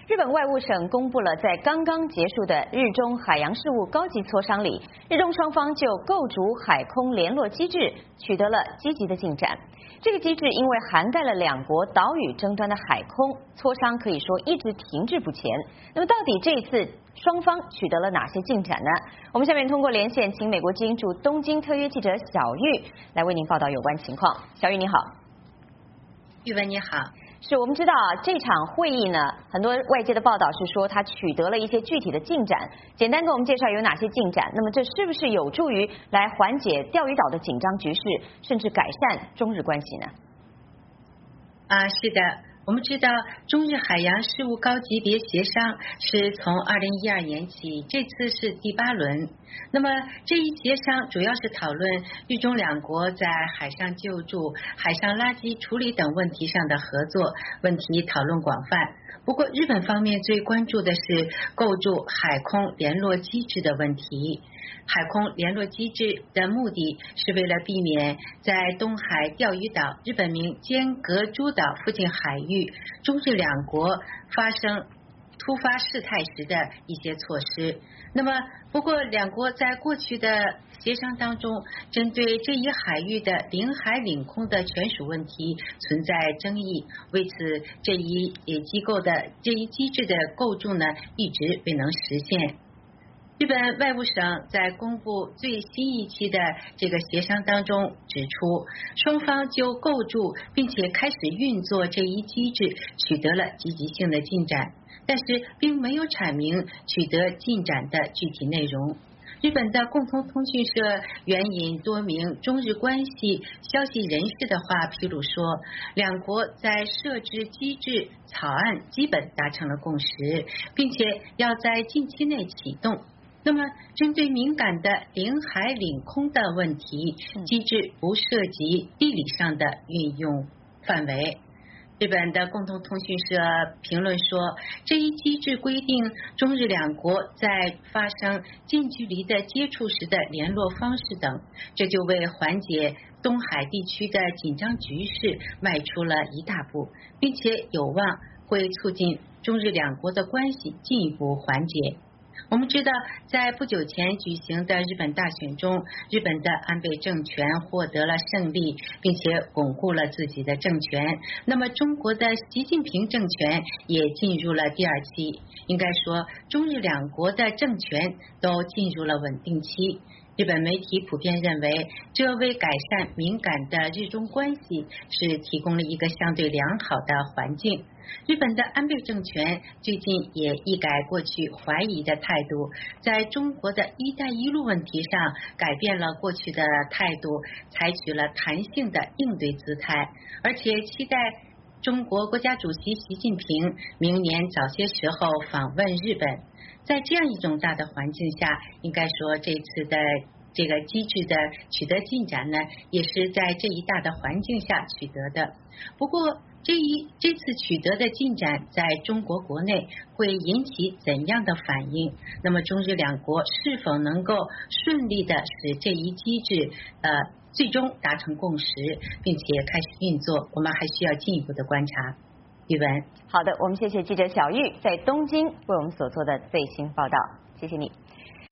日本外务省公布了在刚刚结束的日中海洋事务高级磋商里，日中双方就构筑海空联络机制取得了积极的进展。这个机制因为涵盖了两国岛屿争端的海空，磋商可以说一直停滞不前。那么到底这一次双方取得了哪些进展呢？我们下面通过连线请美国之音驻东京特约记者小玉来为您报道有关情况。小玉你好。 玉文你好。 是我们知道这场会议呢，很多外界的报道是说它取得了一些具体的进展，简单给我们介绍有哪些进展？那么这是不是有助于来缓解钓鱼岛的紧张局势，甚至改善中日关系呢？ 是的，我们知道中日海洋事务高级别协商是从2012年起，这次是第8轮。那么这一协商主要是讨论日中两国在海上救助、海上垃圾处理等问题上的合作，问题讨论广泛。不过日本方面最关注的是构筑海空联络机制的问题。海空联络机制的目的是为了避免在东海钓鱼岛日本名尖阁诸岛附近海域中日两国发生突发事态时的一些措施。那么不过两国在过去的协商当中，针对这一海域的领海领空的权属问题存在争议，为此这一机制的构筑呢一直未能实现。日本外务省在公布最新一期的这个协商当中指出，双方就构筑并且开始运作这一机制取得了积极性的进展，但是并没有阐明取得进展的具体内容。日本的共同通讯社援引多名中日关系消息人士的话披露说，两国在设置机制草案基本达成了共识，并且要在近期内启动。那么针对敏感的领海领空的问题，机制不涉及地理上的运用范围。日本的共同通讯社评论说，这一机制规定中日两国在发生近距离的接触时的联络方式等，这就为缓解东海地区的紧张局势迈出了一大步，并且有望会促进中日两国的关系进一步缓解。我们知道，在不久前举行的日本大选中，日本的安倍政权获得了胜利，并且巩固了自己的政权。那么中国的习近平政权也进入了第2期，应该说中日两国的政权都进入了稳定期。日本媒体普遍认为，这为改善敏感的日中关系是提供了一个相对良好的环境。日本的安倍政权最近也一改过去怀疑的态度，在中国的一带一路问题上改变了过去的态度，采取了弹性的应对姿态，而且期待中国国家主席习近平明年早些时候访问日本。在这样一种大的环境下，应该说这次的这个机制的取得进展呢，也是在这一大的环境下取得的。不过这次取得的进展在中国国内会引起怎样的反应？那么中日两国是否能够顺利的使这一机制最终达成共识，并且开始运作，我们还需要进一步的观察。玉文， 好的，我们谢谢记者小玉在东京为我们所做的最新报道，谢谢你。